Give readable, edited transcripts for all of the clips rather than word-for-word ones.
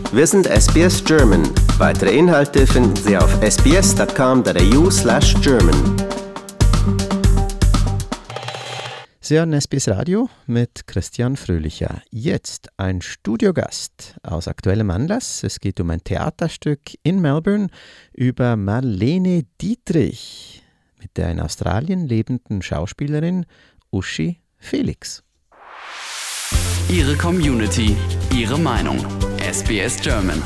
Wir sind SBS German. Weitere Inhalte finden Sie auf sbs.com.au/German. Sie hören SBS Radio mit Christian Fröhlicher. Jetzt ein Studiogast aus aktuellem Anlass. Es geht um ein Theaterstück in Melbourne über Marlene Dietrich mit der in Australien lebenden Schauspielerin Uschi Felix. Ihre Community, Ihre Meinung. SBS German.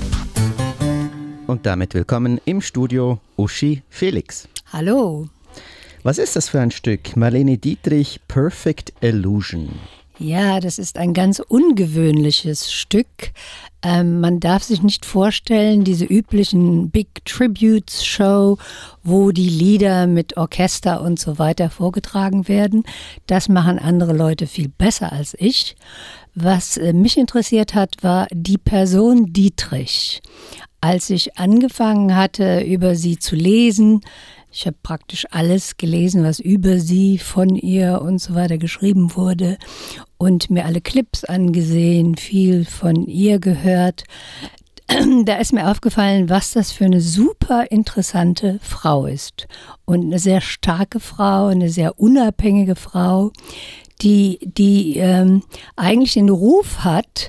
Und damit willkommen im Studio Uschi Felix. Hallo. Was ist das für ein Stück? Marlene Dietrich, Perfect Illusion. Ja, das ist ein ganz ungewöhnliches Stück. Man darf sich nicht vorstellen, diese üblichen Big Tributes Show, wo die Lieder mit Orchester und so weiter vorgetragen werden. Das machen andere Leute viel besser als ich. Was mich interessiert hat, war die Person Dietrich. Als ich angefangen hatte, über sie zu lesen, ich habe praktisch alles gelesen, was über sie, von ihr und so weiter geschrieben wurde und mir alle Clips angesehen, viel von ihr gehört. Da ist mir aufgefallen, was das für eine super interessante Frau ist. Und eine sehr starke Frau, eine sehr unabhängige Frau, die eigentlich den Ruf hat,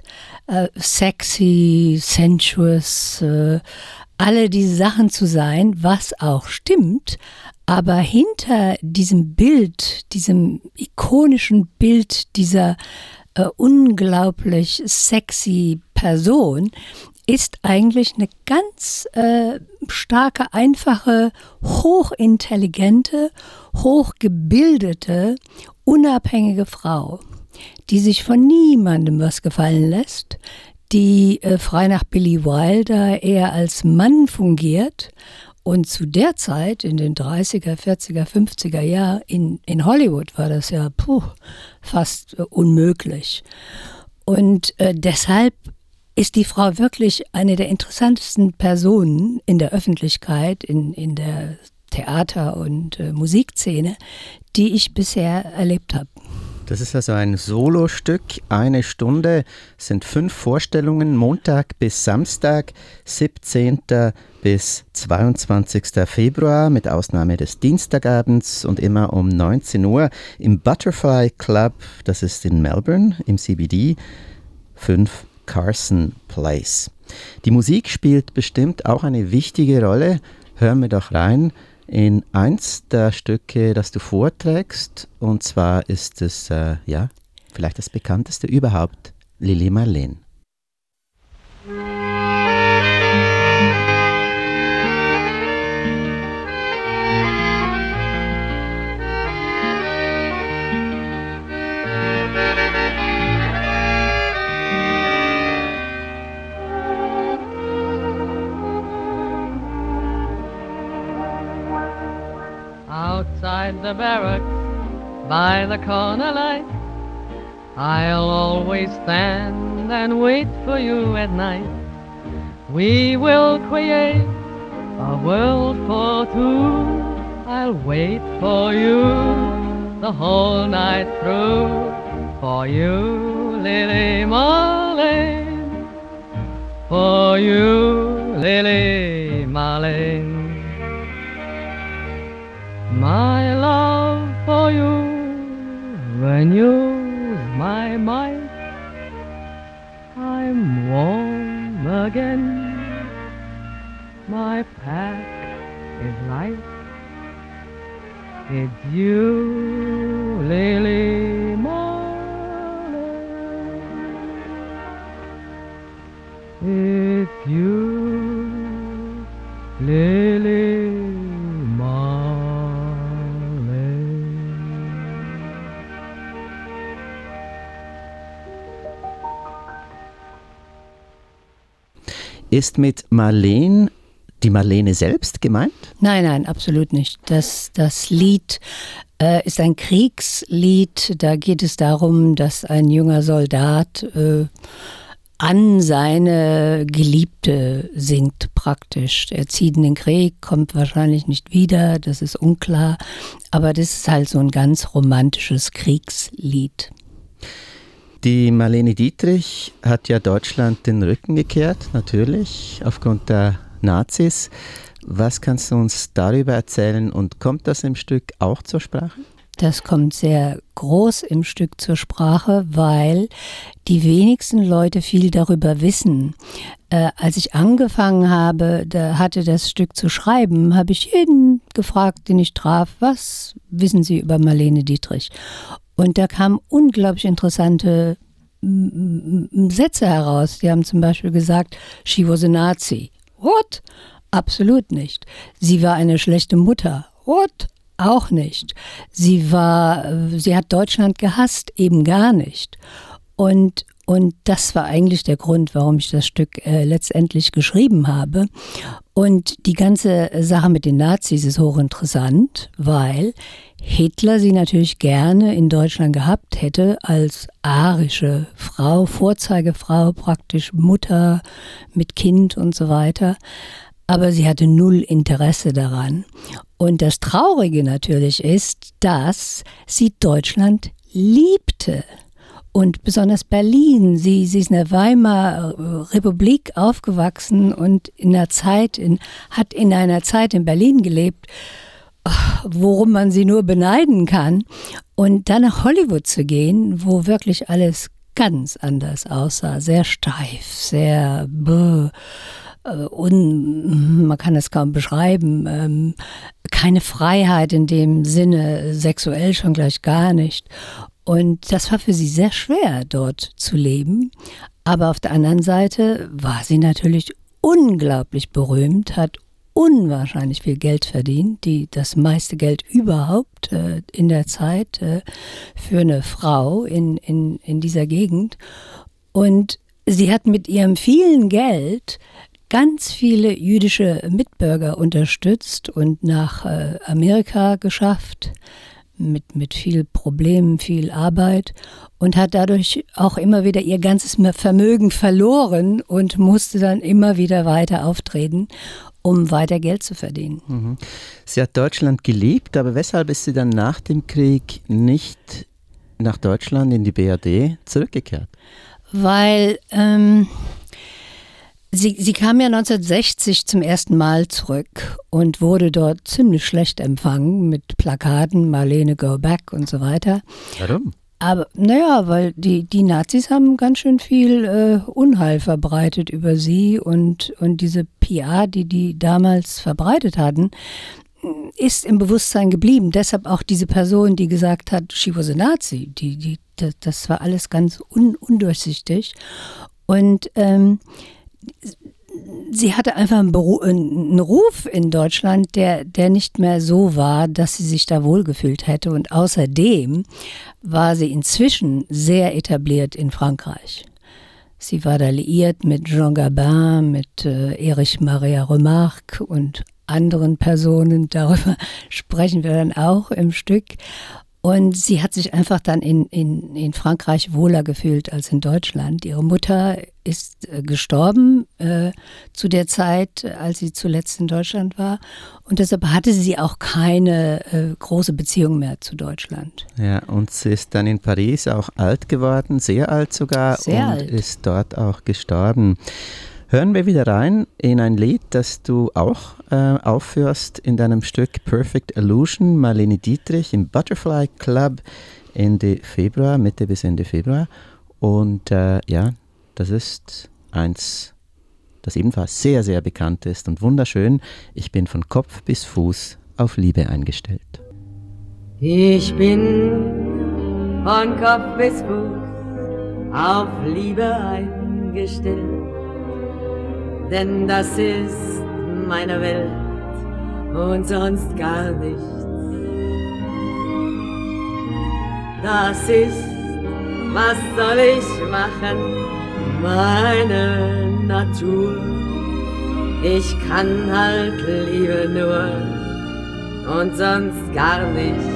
sexy, sensuous, alle diese Sachen zu sein, was auch stimmt, aber hinter diesem Bild, diesem ikonischen Bild dieser unglaublich sexy Person ist eigentlich eine ganz starke, einfache, hochintelligente, hochgebildete, unabhängige Frau, die sich von niemandem was gefallen lässt, die frei nach Billy Wilder eher als Mann fungiert und zu der Zeit in den 30er, 40er, 50er Jahren in Hollywood war das ja fast unmöglich. Und deshalb ist die Frau wirklich eine der interessantesten Personen in der Öffentlichkeit, in der Theater- und Musikszene, die ich bisher erlebt habe. Das ist also ein Solostück, 1 Stunde, sind 5 Vorstellungen, Montag bis Samstag, 17. bis 22. Februar, mit Ausnahme des Dienstagabends und immer um 19 Uhr im Butterfly Club, das ist in Melbourne, im CBD, 5 Carson Place. Die Musik spielt bestimmt auch eine wichtige Rolle, hören wir doch rein in eins der Stücke, das du vorträgst, und zwar ist es, vielleicht das bekannteste überhaupt, Lili Marleen. Outside the barracks, by the corner light, I'll always stand and wait for you at night. We will create a world for two. I'll wait for you the whole night through. For you, Lili Marleen. For you, Lili Marleen. My love for you renews my might. I'm warm again. My pack is light. It's you, Lili Marleen. It's you, Lili Marleen. Ist mit Marleen die Marlene selbst gemeint? Nein, absolut nicht. Das Lied ist ein Kriegslied. Da geht es darum, dass ein junger Soldat an seine Geliebte singt praktisch. Er zieht in den Krieg, kommt wahrscheinlich nicht wieder, das ist unklar. Aber das ist halt so ein ganz romantisches Kriegslied. Die Marlene Dietrich hat ja Deutschland den Rücken gekehrt, natürlich, aufgrund der Nazis. Was kannst du uns darüber erzählen und kommt das im Stück auch zur Sprache? Das kommt sehr groß im Stück zur Sprache, weil die wenigsten Leute viel darüber wissen. Als ich angefangen habe, hatte das Stück zu schreiben, habe ich jeden gefragt, den ich traf, was wissen Sie über Marlene Dietrich? Und da kamen unglaublich interessante Sätze heraus. Die haben zum Beispiel gesagt, she was a Nazi. What? Absolut nicht. Sie war eine schlechte Mutter. What? Auch nicht. Sie hat Deutschland gehasst, eben gar nicht. Und das war eigentlich der Grund, warum ich das Stück letztendlich geschrieben habe. Und die ganze Sache mit den Nazis ist hochinteressant, weil Hitler sie natürlich gerne in Deutschland gehabt hätte als arische Frau, Vorzeigefrau, praktisch Mutter mit Kind und so weiter. Aber sie hatte null Interesse daran. Und das Traurige natürlich ist, dass sie Deutschland liebte. Und besonders Berlin. Sie ist in der Weimarer Republik aufgewachsen und hat in einer Zeit in Berlin gelebt, worum man sie nur beneiden kann. Und dann nach Hollywood zu gehen, wo wirklich alles ganz anders aussah. Sehr steif, sehr man kann es kaum beschreiben, keine Freiheit in dem Sinne, sexuell schon gleich gar nicht. Und das war für sie sehr schwer, dort zu leben. Aber auf der anderen Seite war sie natürlich unglaublich berühmt, hat unwahrscheinlich viel Geld verdient, das meiste Geld überhaupt in der Zeit für eine Frau in dieser Gegend. Und sie hat mit ihrem vielen Geld ganz viele jüdische Mitbürger unterstützt und nach Amerika geschafft, mit viel Problemen, viel Arbeit und hat dadurch auch immer wieder ihr ganzes Vermögen verloren und musste dann immer wieder weiter auftreten, um weiter Geld zu verdienen. Mhm. Sie hat Deutschland geliebt, aber weshalb ist sie dann nach dem Krieg nicht nach Deutschland in die BRD zurückgekehrt? Weil Sie kam ja 1960 zum ersten Mal zurück und wurde dort ziemlich schlecht empfangen mit Plakaten, Marlene Go Back und so weiter. Warum? Aber weil die Nazis haben ganz schön viel Unheil verbreitet über sie und diese PR, die damals verbreitet hatten, ist im Bewusstsein geblieben. Deshalb auch diese Person, die gesagt hat, she was a Nazi. Das war alles ganz undurchsichtig. Und sie hatte einfach einen Ruf in Deutschland, der nicht mehr so war, dass sie sich da wohlgefühlt hätte. Und außerdem war sie inzwischen sehr etabliert in Frankreich. Sie war da liiert mit Jean Gabin, mit Erich Maria Remarque und anderen Personen. Darüber sprechen wir dann auch im Stück. Und sie hat sich einfach dann in Frankreich wohler gefühlt als in Deutschland. Ihre Mutter ist gestorben zu der Zeit, als sie zuletzt in Deutschland war. Und deshalb hatte sie auch keine große Beziehung mehr zu Deutschland. Ja, und sie ist dann in Paris auch alt geworden, sehr alt sogar, sehr und alt. Ist dort auch gestorben. Hören wir wieder rein in ein Lied, das du auch aufführst in deinem Stück Perfect Illusion, Marlene Dietrich im Butterfly Club Mitte bis Ende Februar. Und das ist eins, das ebenfalls sehr, sehr bekannt ist und wunderschön. Ich bin von Kopf bis Fuß auf Liebe eingestellt. Ich bin von Kopf bis Fuß auf Liebe eingestellt. Denn das ist meine Welt und sonst gar nichts. Das ist, was soll ich machen, meine Natur. Ich kann halt Liebe nur und sonst gar nichts.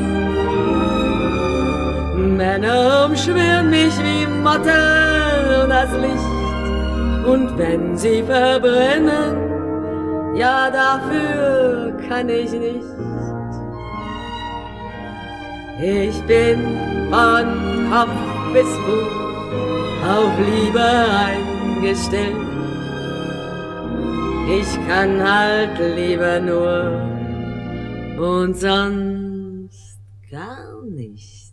Männer umschwirren mich wie Motten und das Licht. Und wenn sie verbrennen, ja, dafür kann ich nicht. Ich bin von Kopf bist du auf Liebe eingestellt. Ich kann halt lieber nur und sonst gar nichts.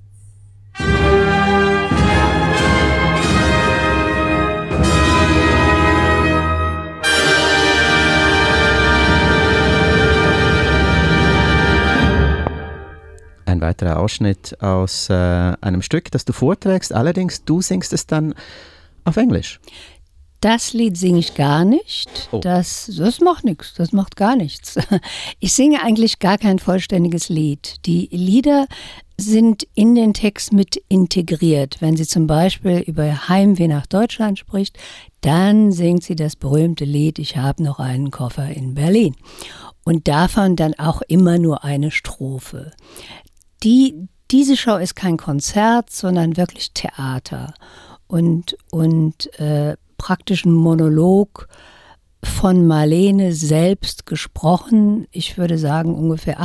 Ein weiterer Ausschnitt aus einem Stück, das du vorträgst. Allerdings, du singst es dann auf Englisch. Das Lied singe ich gar nicht. Oh. Das macht nichts, das macht gar nichts. Ich singe eigentlich gar kein vollständiges Lied. Die Lieder sind in den Text mit integriert. Wenn sie zum Beispiel über Heimweh nach Deutschland spricht, dann singt sie das berühmte Lied Ich habe noch einen Koffer in Berlin. Und davon dann auch immer nur eine Strophe. Diese Show ist kein Konzert, sondern wirklich Theater und praktisch ein Monolog von Marlene selbst gesprochen. Ich würde sagen, ungefähr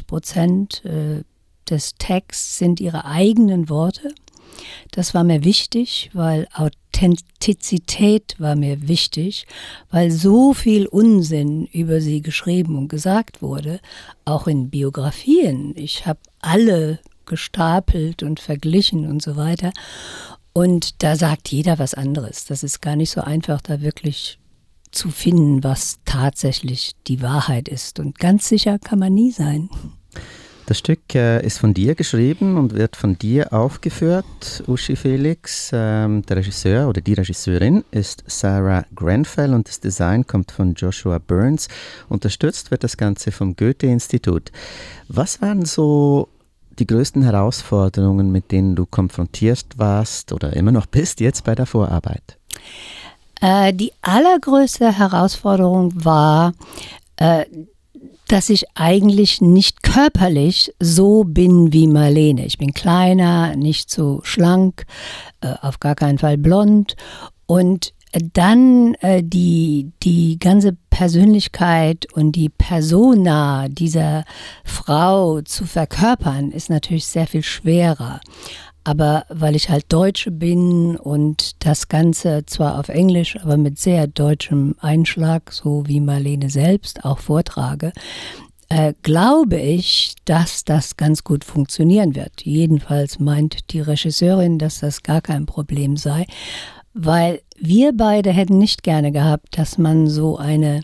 80% des Texts sind ihre eigenen Worte. Das war mir wichtig, weil Authentizität war mir wichtig, weil so viel Unsinn über sie geschrieben und gesagt wurde, auch in Biografien. Ich habe alle gestapelt und verglichen und so weiter. Und da sagt jeder was anderes. Das ist gar nicht so einfach, da wirklich zu finden, was tatsächlich die Wahrheit ist. Und ganz sicher kann man nie sein. Das Stück ist von dir geschrieben und wird von dir aufgeführt, Uschi Felix. Der Regisseur oder die Regisseurin ist Sarah Grenfell und das Design kommt von Joshua Burns. Unterstützt wird das Ganze vom Goethe-Institut. Was waren so die größten Herausforderungen, mit denen du konfrontiert warst oder immer noch bist jetzt bei der Vorarbeit? Die allergrößte Herausforderung war, dass ich eigentlich nicht körperlich so bin wie Marlene. Ich bin kleiner, nicht so schlank, auf gar keinen Fall blond. Und dann die ganze Persönlichkeit und die Persona dieser Frau zu verkörpern, ist natürlich sehr viel schwerer. Aber weil ich halt Deutsche bin und das Ganze zwar auf Englisch, aber mit sehr deutschem Einschlag, so wie Marlene selbst auch vortrage, glaube ich, dass das ganz gut funktionieren wird. Jedenfalls meint die Regisseurin, dass das gar kein Problem sei, weil wir beide hätten nicht gerne gehabt, dass man so eine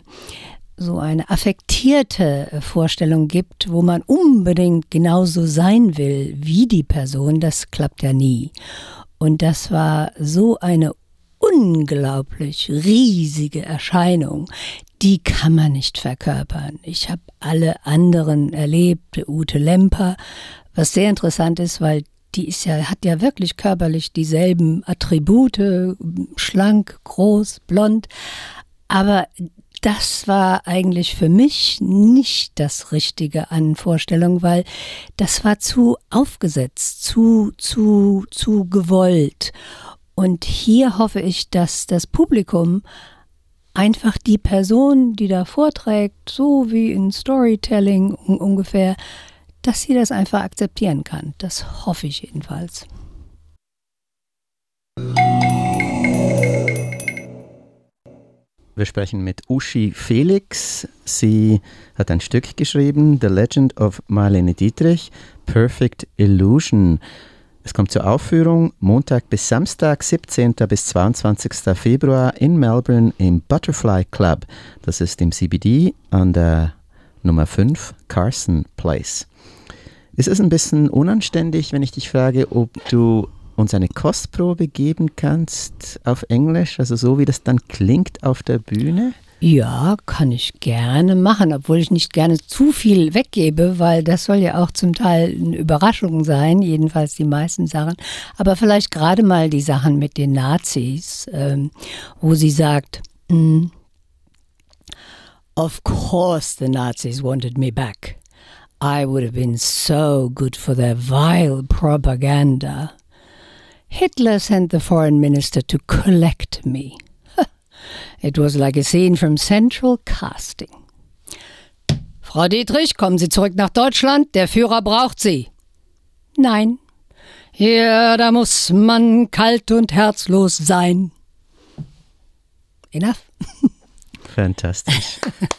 affektierte Vorstellung gibt, wo man unbedingt genauso sein will wie die Person. Das klappt ja nie. Und das war so eine unglaublich riesige Erscheinung, die kann man nicht verkörpern. Ich habe alle anderen erlebt, Ute Lemper, was sehr interessant ist, weil die hat ja wirklich körperlich dieselben Attribute, schlank, groß, blond, aber das war eigentlich für mich nicht das Richtige an Vorstellung, weil das war zu aufgesetzt, zu gewollt. Und hier hoffe ich, dass das Publikum einfach die Person, die da vorträgt, so wie in Storytelling ungefähr, dass sie das einfach akzeptieren kann. Das hoffe ich jedenfalls. Wir sprechen mit Uschi Felix. Sie hat ein Stück geschrieben, The Legend of Marlene Dietrich, Perfect Illusion. Es kommt zur Aufführung Montag bis Samstag, 17. bis 22. Februar in Melbourne im Butterfly Club. Das ist im CBD an der Nummer 5 Carson Place. Ist es ein bisschen unanständig, wenn ich dich frage, ob du uns eine Kostprobe geben kannst auf Englisch, also so wie das dann klingt auf der Bühne? Ja, kann ich gerne machen, obwohl ich nicht gerne zu viel weggebe, weil das soll ja auch zum Teil eine Überraschung sein, jedenfalls die meisten Sachen. Aber vielleicht gerade mal die Sachen mit den Nazis, wo sie sagt, of course the Nazis wanted me back. I would have been so good for their vile propaganda. Hitler sent the foreign minister to collect me. It was like a scene from Central Casting. Frau Dietrich, kommen Sie zurück nach Deutschland, der Führer braucht Sie. Nein, Ja, da muss man kalt und herzlos sein. Enough? Fantastisch.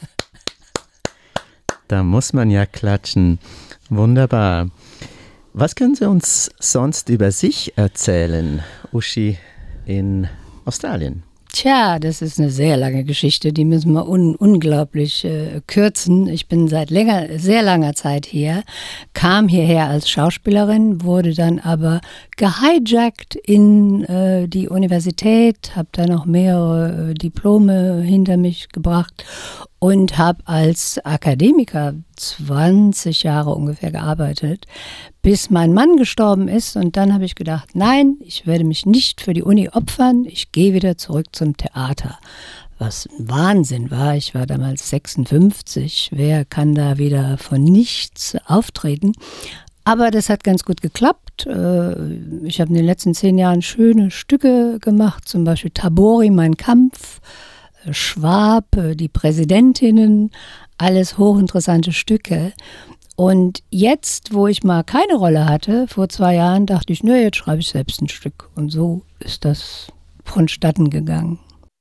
Da muss man ja klatschen. Wunderbar. Was können Sie uns sonst über sich erzählen, Uschi, in Australien? Tja, das ist eine sehr lange Geschichte, die müssen wir unglaublich kürzen. Ich bin seit sehr langer Zeit hier, kam hierher als Schauspielerin, wurde dann aber gehijackt in die Universität, habe da noch mehrere Diplome hinter mich gebracht und habe als Akademiker 20 Jahre ungefähr gearbeitet, bis mein Mann gestorben ist. Und dann habe ich gedacht, nein, ich werde mich nicht für die Uni opfern, ich gehe wieder zurück zum Theater. Was ein Wahnsinn war, ich war damals 56, wer kann da wieder von nichts auftreten? Aber das hat ganz gut geklappt. Ich habe in den letzten 10 Jahren schöne Stücke gemacht, zum Beispiel Tabori, Mein Kampf, Schwab, die Präsidentinnen, alles hochinteressante Stücke. Und jetzt, wo ich mal keine Rolle hatte, vor 2 Jahren, dachte ich, jetzt schreibe ich selbst ein Stück. Und so ist das vonstatten gegangen.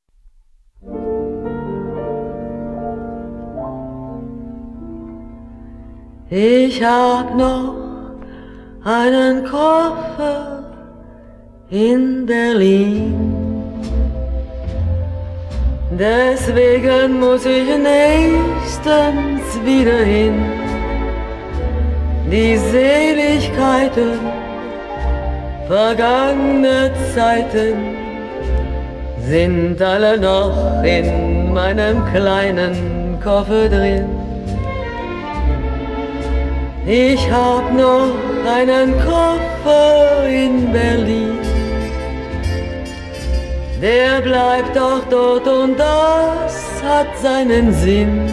Ich hab noch einen Koffer in Berlin. Deswegen muss ich nächstens wieder hin. Die Seligkeiten vergangener Zeiten sind alle noch in meinem kleinen Koffer drin. Ich hab noch einen Koffer in Berlin. Der bleibt doch dort und das hat seinen Sinn.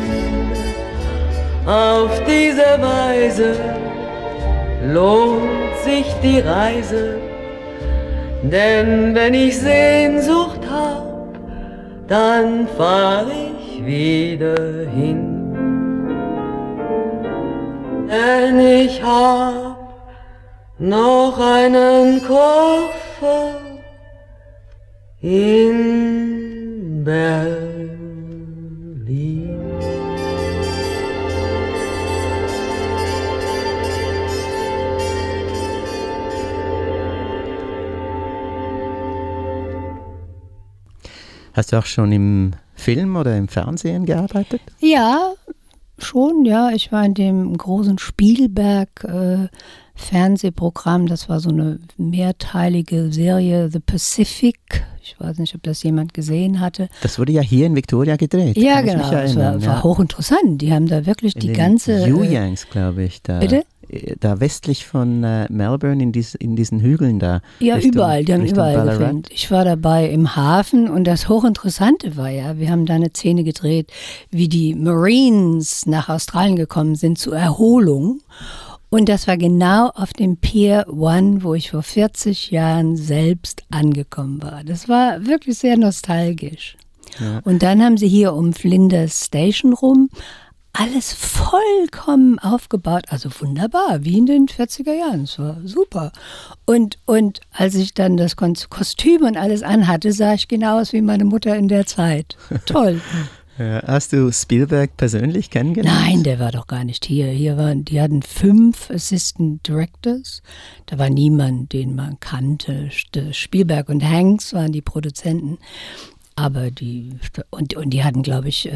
Auf diese Weise lohnt sich die Reise, denn wenn ich Sehnsucht hab, dann fahr ich wieder hin. Denn ich hab noch einen Koffer in Berlin. Hast du auch schon im Film oder im Fernsehen gearbeitet? Ja, schon, ja. Ich war in dem großen Spielberg-Fernsehprogramm. Das war so eine mehrteilige Serie, The Pacific. Ich weiß nicht, ob das jemand gesehen hatte. Das wurde ja hier in Victoria gedreht. Ja, kann genau. Ich mich erinnern, Das war hochinteressant. Die haben da wirklich in die den ganze... Yuyangs, glaube ich. Da, bitte? Da westlich von Melbourne, in diesen Hügeln da. Ja, Richtung, überall, die haben Richtung überall Ballarat. gefilmt. Ich war dabei im Hafen und das Hochinteressante war ja, wir haben da eine Szene gedreht, wie die Marines nach Australien gekommen sind zur Erholung. Und das war genau auf dem Pier 1, wo ich vor 40 Jahren selbst angekommen war. Das war wirklich sehr nostalgisch. Ja. Und dann haben sie hier um Flinders Station rum alles vollkommen aufgebaut, also wunderbar, wie in den 40er Jahren, es war super. Und als ich dann das Kostüm und alles anhatte, sah ich genau aus wie meine Mutter in der Zeit. Toll. Ja, hast du Spielberg persönlich kennengelernt? Nein, der war doch gar nicht hier. Die hatten 5 Assistant Directors. Da war niemand, den man kannte. Spielberg und Hanks waren die Produzenten. Aber die hatten, glaube ich,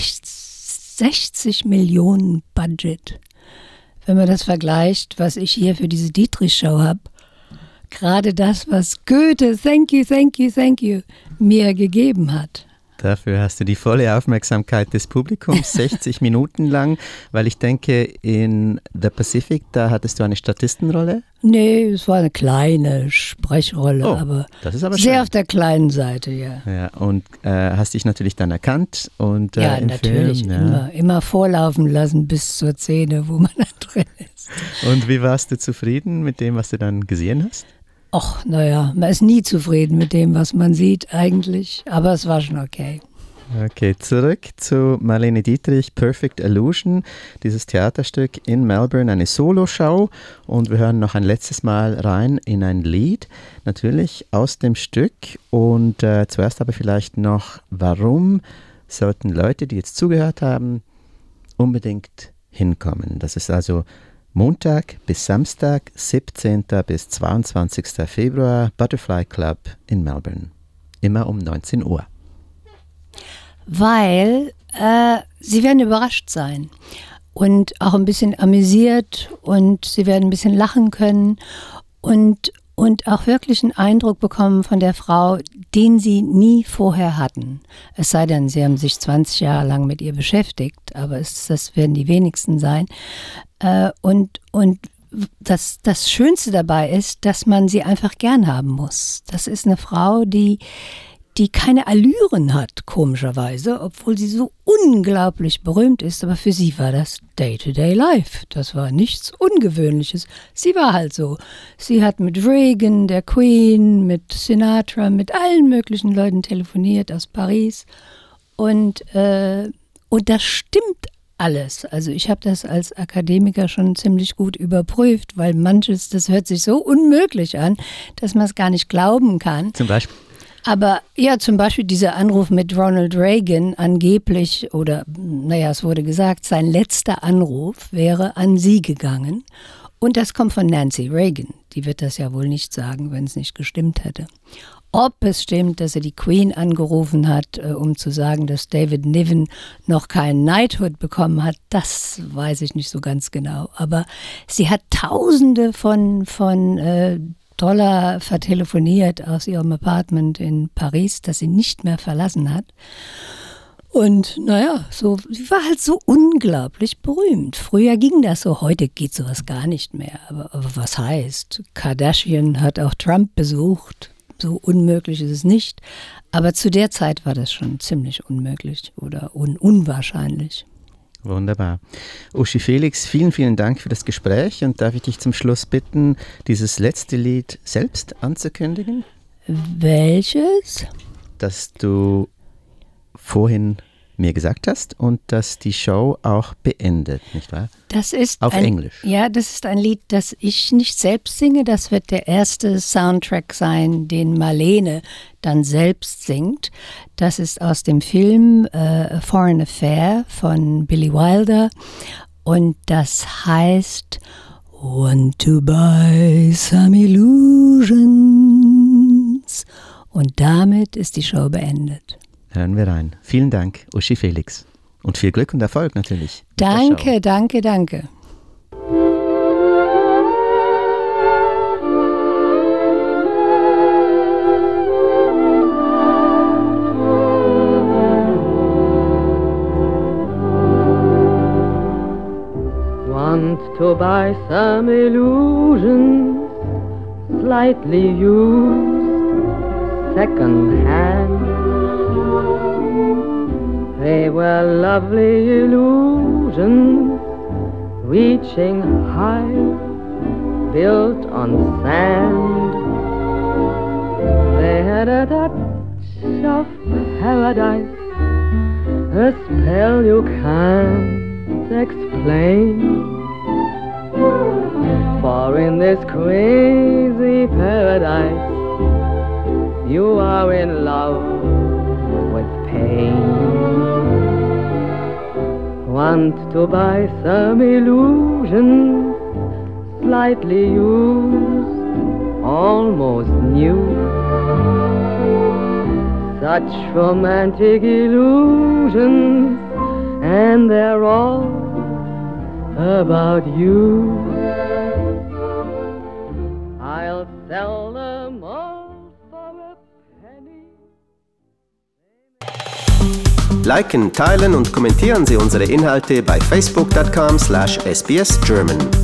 60 Millionen Budget. Wenn man das vergleicht, was ich hier für diese Dietrich-Show habe, gerade das, was Goethe, thank you, mir gegeben hat. Dafür hast du die volle Aufmerksamkeit des Publikums, 60 Minuten lang, weil ich denke, in The Pacific, da hattest du eine Statistenrolle? Nee, es war eine kleine Sprechrolle, aber, das ist aber sehr schön. auf der kleinen Seite, ja. Ja, und hast dich natürlich dann erkannt und ja, im natürlich, Film, ja. Immer vorlaufen lassen bis zur Szene, wo man da drin ist. Und wie warst du zufrieden mit dem, was du dann gesehen hast? Ach, naja, man ist nie zufrieden mit dem, was man sieht eigentlich, aber es war schon okay. Okay, zurück zu Marlene Dietrich, Perfect Illusion, dieses Theaterstück in Melbourne, eine Soloshow. Und wir hören noch ein letztes Mal rein in ein Lied, natürlich aus dem Stück. Und zuerst aber vielleicht noch, warum sollten Leute, die jetzt zugehört haben, unbedingt hinkommen. Das ist also Montag bis Samstag, 17. bis 22. Februar, Butterfly Club in Melbourne. Immer um 19 Uhr. Weil sie werden überrascht sein und auch ein bisschen amüsiert und sie werden ein bisschen lachen können und auch wirklich einen Eindruck bekommen von der Frau, den sie nie vorher hatten. Es sei denn, sie haben sich 20 Jahre lang mit ihr beschäftigt, aber das werden die wenigsten sein. Und das Schönste dabei ist, dass man sie einfach gern haben muss. Das ist eine Frau, die keine Allüren hat, komischerweise, obwohl sie so unglaublich berühmt ist. Aber für sie war das Day-to-Day-Life. Das war nichts Ungewöhnliches. Sie war halt so. Sie hat mit Reagan, der Queen, mit Sinatra, mit allen möglichen Leuten telefoniert aus Paris. Und das stimmt alles. Also ich habe das als Akademiker schon ziemlich gut überprüft, weil manches, das hört sich so unmöglich an, dass man es gar nicht glauben kann. Zum Beispiel? Aber ja, zum Beispiel dieser Anruf mit Ronald Reagan angeblich, oder naja, es wurde gesagt, sein letzter Anruf wäre an sie gegangen. Und das kommt von Nancy Reagan. Die wird das ja wohl nicht sagen, wenn es nicht gestimmt hätte. Ob es stimmt, dass er die Queen angerufen hat, um zu sagen, dass David Niven noch keinen Knighthood bekommen hat, das weiß ich nicht so ganz genau. Aber sie hat Tausende von Dollar vertelefoniert aus ihrem Apartment in Paris, das sie nicht mehr verlassen hat. Und naja, sie war halt so unglaublich berühmt. Früher ging das so, heute geht sowas gar nicht mehr. Aber was heißt? Kardashian hat auch Trump besucht. So unmöglich ist es nicht. Aber zu der Zeit war das schon ziemlich unmöglich oder unwahrscheinlich. Wunderbar. Uschi Felix, vielen, vielen Dank für das Gespräch und darf ich dich zum Schluss bitten, dieses letzte Lied selbst anzukündigen? Welches? Das du vorhin mir gesagt hast und das die Show auch beendet, nicht wahr? Das ist auf Englisch. Ja, das ist ein Lied, das ich nicht selbst singe. Das wird der erste Soundtrack sein, den Marlene dann selbst singt. Das ist aus dem Film A Foreign Affair von Billy Wilder und das heißt Want to buy some illusions. Und damit ist die Show beendet. Hören wir rein. Vielen Dank, Uschi Felix. Und viel Glück und Erfolg natürlich. Danke, danke, danke. Want to buy some illusions, slightly used, second hand. They were lovely illusions, reaching high, built on sand. They had a touch of paradise, a spell you can't explain. For in this crazy paradise, you are in love with pain. Want to buy some illusions, slightly used, almost new. Such romantic illusions, and they're all about you. I'll sell them all for a penny. Liken, teilen und kommentieren Sie unsere Inhalte bei facebook.com/sbsgerman.